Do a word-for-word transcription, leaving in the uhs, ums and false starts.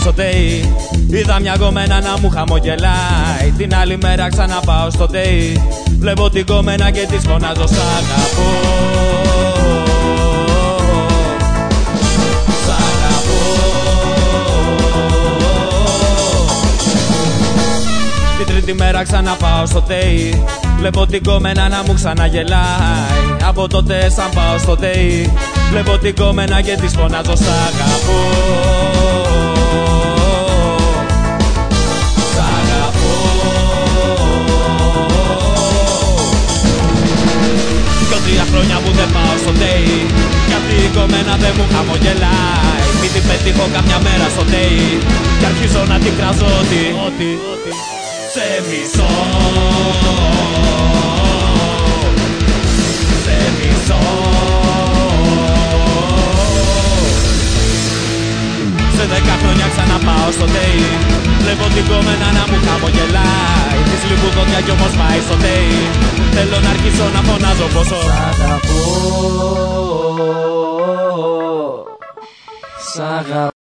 στο ΤΕΙ. Είδα μια κομμένα να μου χαμογελάει. Την άλλη μέρα ξαναπάω στο ΤΕΙ. Βλέπω την κομμένα και της φωνάζω σ' αγαπώ. Σ' αγαπώ. Την τρίτη μέρα ξαναπάω στο ΤΕΙ. Βλέπω την κομμένα να μου ξαναγελάει. Από τότε σαν πάω στο ΤΕΙ. Βλέπω την κομμένα και της φωνάζω σ' αγαπώ. Σ' αγαπώ. Δυο τρία χρόνια που δεν πάω στο ΤΕΙ. Κι αυτή η κομμένα δεν μου χαμογελάει. Μην την πετύχω καμιά μέρα στο ΤΕΙ. Κι αρχίζω να την κράζω ότι, ότι, ότι σε μισώ. Σε μισώ. Σε δέκα χρόνια ξαναπάω στο ΤΕΙ. Βλέπω την κομμένα να μου χαμογελάει. Της λιπουδόνια κι όμως πάει στο ΤΕΙ. Θέλω να αρχίσω να φωνάζω πόσο σ' αγαπώ. Σ' αγαπώ.